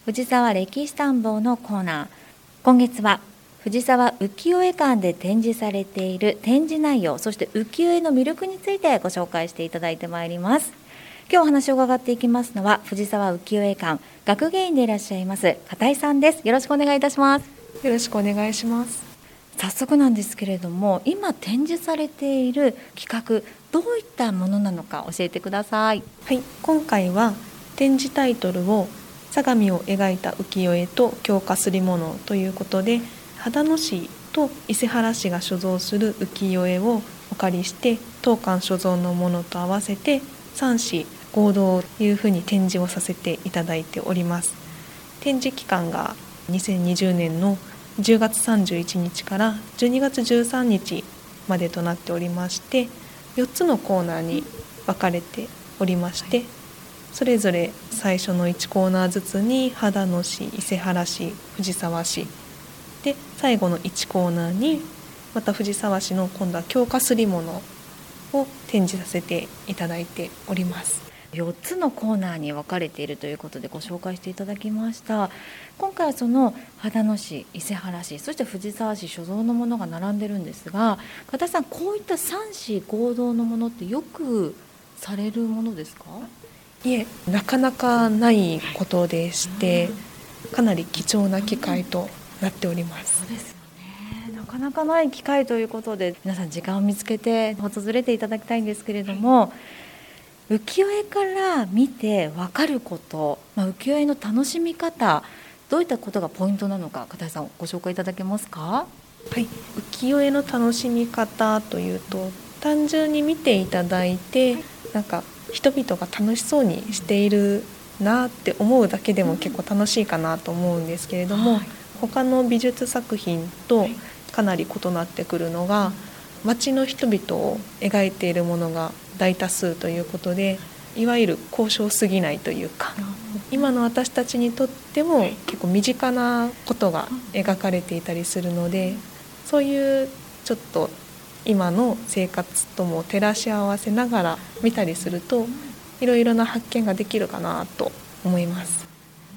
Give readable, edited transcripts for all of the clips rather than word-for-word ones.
藤沢歴史探訪のコーナー。今月は藤沢浮世絵館で展示されている展示内容、そして浮世絵の魅力についてご紹介していただいてまいります。今日お話を伺っていきますのは藤沢浮世絵館学芸員でいらっしゃいます片井さんです。よろしくお願いいたします。 よろしくお願いします。 早速なんですけれども、今展示されている企画、どういったものなのか教えてください。 はい、今回は展示タイトルを相模を描いた浮世絵と京化すり物ということで、秦野市と伊勢原市が所蔵する浮世絵をお借りして当館所蔵のものと合わせて3市合同というふうに展示をさせていただいております。展示期間が2020年の10月31日から12月13日までとなっておりまして、4つのコーナーに分かれておりまして、それぞれ最初の1コーナーずつに秦野市、伊勢原市、藤沢市で、最後の1コーナーにまた藤沢市の今度は京化すり物を展示させていただいております。 4つのコーナーに分かれているということでご紹介していただきました。今回はその秦野市、伊勢原市、そして藤沢市所蔵のものが並んでるんですが、片井さん、こういった3市合同のものってよくされるものですか？ いえ、なかなかないことでして、かなり貴重な機会となっております。 そうですよね。なかなかない機会ということで、皆さん時間を見つけて訪れていただきたいんですけれども、浮世絵から見て分かること、浮世絵の楽しみ方、どういったことがポイントなのか、片井さんご紹介いただけますか？ はい、浮世絵の楽しみ方というと、単純に見ていただいて、なんか人々が楽しそうにしているなって思うだけでも結構楽しいかなと思うんですけれども、他の美術作品とかなり異なってくるのが、街の人々を描いているものが大多数ということで、いわゆる高尚すぎないというか、今の私たちにとっても結構身近なことが描かれていたりするので、そういうちょっと今の生活とも照らし合わせながら見たりすると、いろいろな発見ができるかなと思います。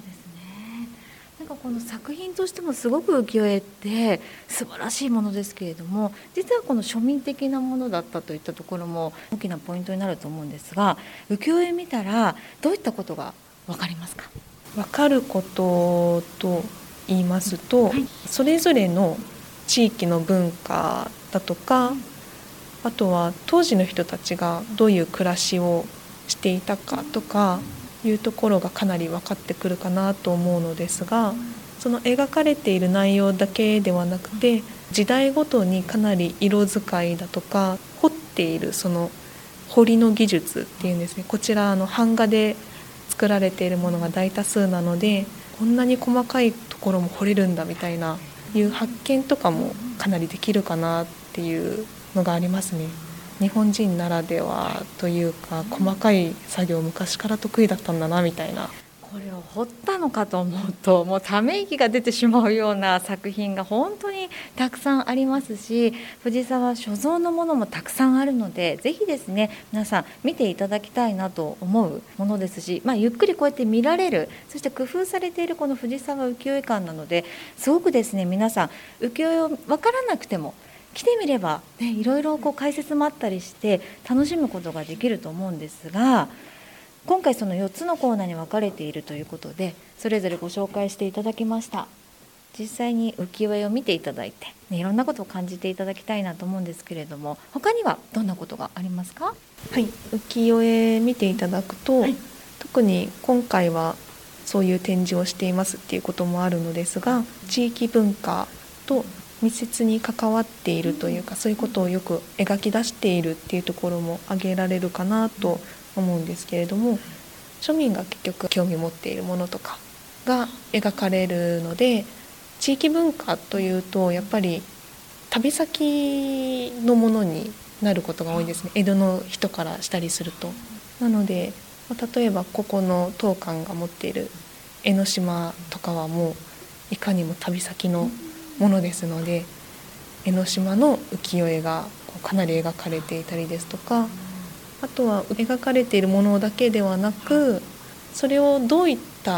この作品としてもすごく浮世絵って素晴らしいものですけれども、実はこの庶民的なものだったといったところも大きなポイントになると思うんですが、浮世絵見たらどういったことが分かりますか？ 分かることと言いますと、それぞれの地域の文化だとか、あとは当時の人たちがどういう暮らしをしていたかとかいうところがかなり分かってくるかなと思うのですが、その描かれている内容だけではなくて、時代ごとにかなり色使いだとか彫っているその彫りの技術っていうんですね、こちら版画で作られているものが大多数なので、こんなに細かいところも彫れるんだみたいないう発見とかもかなりできるかなっていうのがありますね。日本人ならではというか、細かい作業昔から得意だったんだなみたいな。 これを彫ったのかと思うと、もうため息が出てしまうような作品が本当にたくさんありますし、藤沢所蔵のものもたくさんあるので、ぜひですね、皆さん見ていただきたいなと思うものですし、ゆっくりこうやって見られる、そして工夫されているこの藤沢浮世絵館なので、すごくですね、皆さん浮世絵を分からなくても来てみれば、いろいろ解説もあったりして楽しむことができると思うんですが、今回その4つのコーナーに分かれているということで、それぞれご紹介していただきました。実際に浮世絵を見ていただいて、いろんなことを感じていただきたいなと思うんですけれども、他にはどんなことがありますか？ はい、浮世絵見ていただくと、特に今回はそういう展示をしていますっていうこともあるのですが、地域文化と密接に関わっているというか、そういうことをよく描き出しているっていうところも挙げられるかなと思うんですけれども、庶民が結局興味持っているものとかが描かれるので、地域文化というとやっぱり旅先のものになることが多いですね、江戸の人からしたりすると。なので例えばここの当館が持っている江ノ島とかはもういかにも旅先のものですので、江ノ島の浮世絵がかなり描かれていたりですとか、あとは描かれているものだけではなく、それをどういった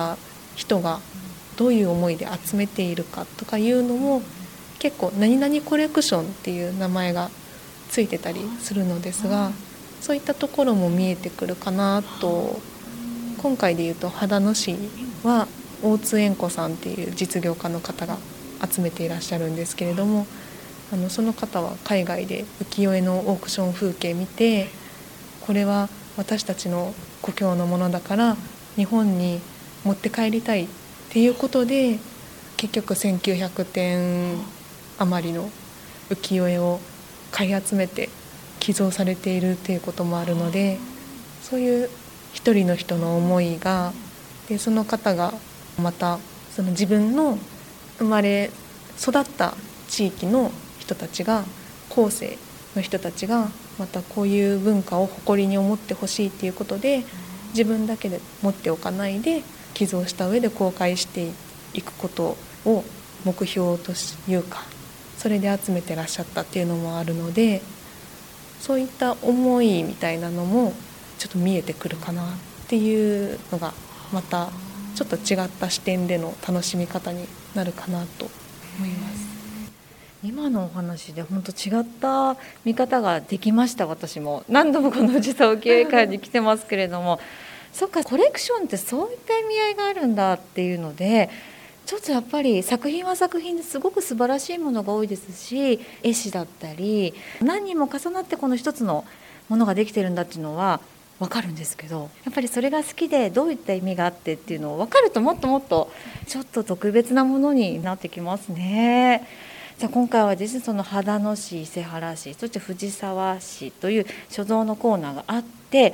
人がどういう思いで集めているかとかいうのも結構何々コレクションっていう名前がついてたりするのですが、そういったところも見えてくるかなと。今回でいうと秦野市は大津縁子さんっていう実業家の方が集めていらっしゃるんですけれども、その方は海外で浮世絵のオークション風景見て、これは私たちの故郷のものだから日本に持って帰りたいっていうことで、結局1900点余りの浮世絵を買い集めて寄贈されているっていうこともあるので、そういう一人の人の思いがで、その方がまたその自分の生まれ育った地域の人たちが、後世の人たちがまたこういう文化を誇りに思ってほしいっていうことで、自分だけで持っておかないで寄贈した上で公開していくことを目標というか、それで集めてらっしゃったっていうのもあるので、そういった思いみたいなのもちょっと見えてくるかなっていうのが、またちょっと違った視点での楽しみ方になるかなと思います。 今のお話で本当違った見方ができました。私も何度もこの藤沢浮世絵会に来てますけれどもそっか、コレクションってそういった意味合いがあるんだっていうので、ちょっとやっぱり作品は作品ですごく素晴らしいものが多いですし、絵師だったり何人も重なってこの一つのものができてるんだっていうのは分かるんですけど、やっぱりそれが好きでどういった意味があってっていうのを分かると、もっともっとちょっと特別なものになってきますね。じゃあ今回はですね、その秦野市、伊勢原市、そして藤沢市という所蔵のコーナーがあって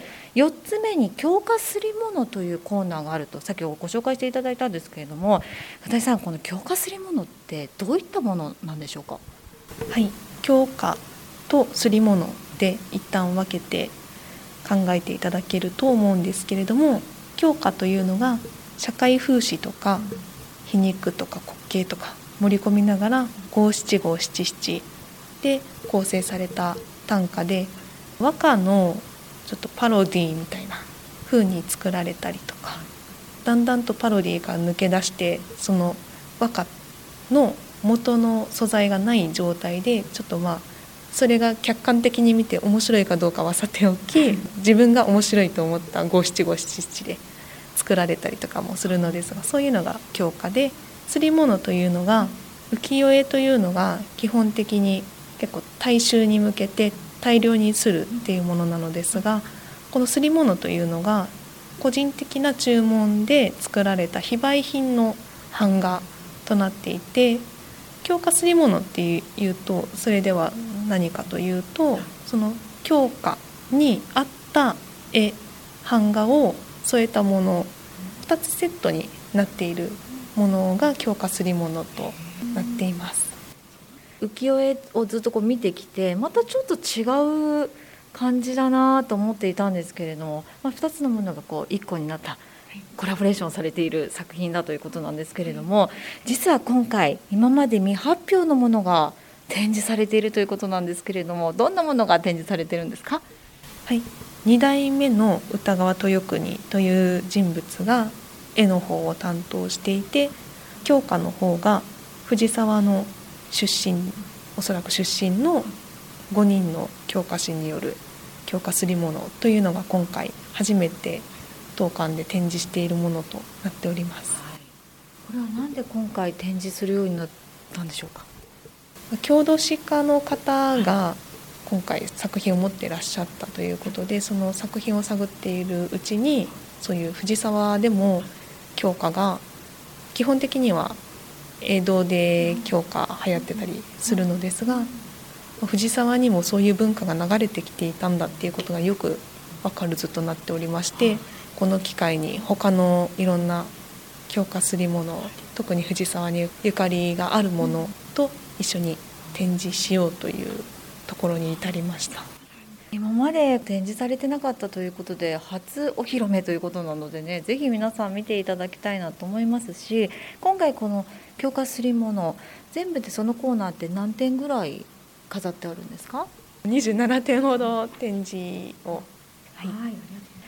、4つ目に京化すり物というコーナーがあるとさっきご紹介していただいたんですけれども、片井さん、この京化すり物ってどういったものなんでしょうか？ はい、京化とすり物で一旦分けて考えていただけると思うんですけれども、京化というのが社会風刺とか皮肉とか滑稽とか盛り込みながら五七五七七で構成された短歌で、和歌のちょっとパロディみたいな風に作られたりとか、だんだんとパロディが抜け出して、その和歌の元の素材がない状態で、ちょっとそれが客観的に見て面白いかどうかはさておき、自分が面白いと思った五七五七七で作られたりとかもするのですが、そういうのが京化で、すり物というのが、浮世絵というのが基本的に結構大衆に向けて大量にするっていうものなのですが、このすり物というのが個人的な注文で作られた非売品の版画となっていて、京化すり物っていうと、それでは何かというと、その京化に合った絵版画を添えたもの、2つセットになっているものが京化すり物となっています。 浮世絵をずっと見てきて、またちょっと違う感じだなと思っていたんですけれども、2つのものが1個になったコラボレーションされている作品だということなんですけれども、実は今回今まで未発表のものが展示されているということなんですけれども、どんなものが展示されているんですか？ はい、2代目の歌川豊国という人物が絵の方を担当していて、京化の方が藤沢のおそらく出身の5人の京化師による京化すり物というのが今回初めて当館で展示しているものとなっております。 これはなんで今回展示するようになったんでしょうか？ 郷土史家の方が今回作品を持っていらっしゃったということで、その作品を探っているうちに、そういう藤沢でも京化が基本的には江戸で京化流行ってたりするのですが、藤沢にもそういう文化が流れてきていたんだっていうことがよく分かる図となっておりまして、この機会に他のいろんな京化すり物、特に藤沢にゆかりがあるものと一緒に展示しようというところに至りました。 今まで展示されてなかったということで初お披露目ということなのでね、ぜひ皆さん見ていただきたいなと思いますし、今回この京化すり物全部でそのコーナーって何点ぐらい飾ってあるんですか？ 27点ほど展示を、はい、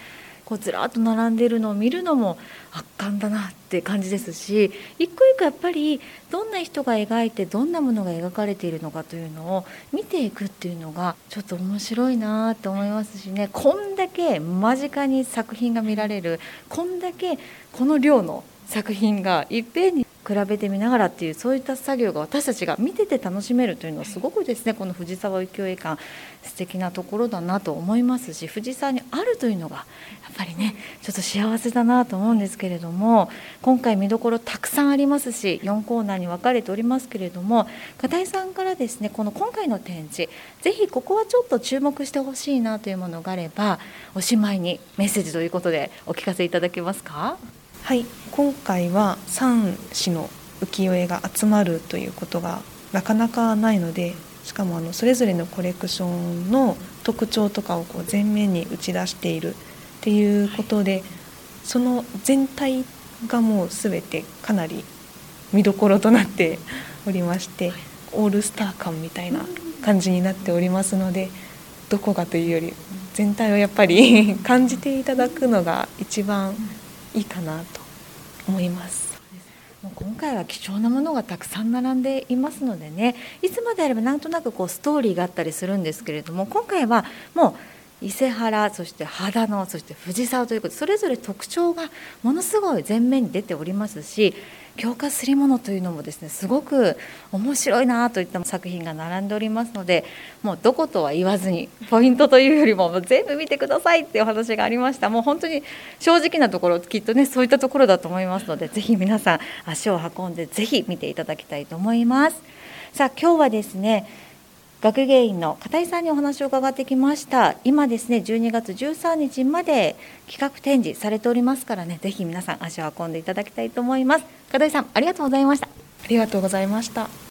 こうずらっと並んでいるのを見るのも圧巻だなって感じですし、一個一個やっぱりどんな人が描いてどんなものが描かれているのかというのを見ていくっていうのがちょっと面白いなと思いますしね。こんだけ間近に作品が見られる、こんだけこの量の作品がいっぺんに比べてみながらっていう、そういった作業が私たちが見てて楽しめるというのはすごくですね、この藤沢浮世絵館素敵なところだなと思いますし、藤沢にあるというのがやっぱりねちょっと幸せだなと思うんですけれども、今回見どころたくさんありますし、4コーナーに分かれておりますけれども、片井さんからですね、この今回の展示、ぜひここはちょっと注目してほしいなというものがあれば、おしまいにメッセージということでお聞かせいただけますか？ はい、今回は3種の浮世絵が集まるということがなかなかないので、しかもそれぞれのコレクションの特徴とかをこう前面に打ち出しているっていうことで、その全体がもう全てかなり見どころとなっておりまして、オールスター感みたいな感じになっておりますので、どこがというより全体をやっぱり感じていただくのが一番いいかなと思います。 もう今回は貴重なものがたくさん並んでいますのでね、いつもであればなんとなくこうストーリーがあったりするんですけれども、今回はもう伊勢原、そして秦野、そして藤沢ということで、それぞれ特徴がものすごい前面に出ておりますし、強化すり物というのもですね、すごく面白いなといった作品が並んでおりますので、もうどことは言わずにポイントというよりも全部見てくださいっていうお話がありました。もう本当に正直なところ、きっとねそういったところだと思いますので、ぜひ皆さん足を運んでぜひ見ていただきたいと思います。さあ今日はですね、学芸員の片井さんにお話を伺ってきました。今ですね12月13日まで企画展示されておりますからね、ぜひ皆さん足を運んでいただきたいと思います。片井さんありがとうございました。 ありがとうございました。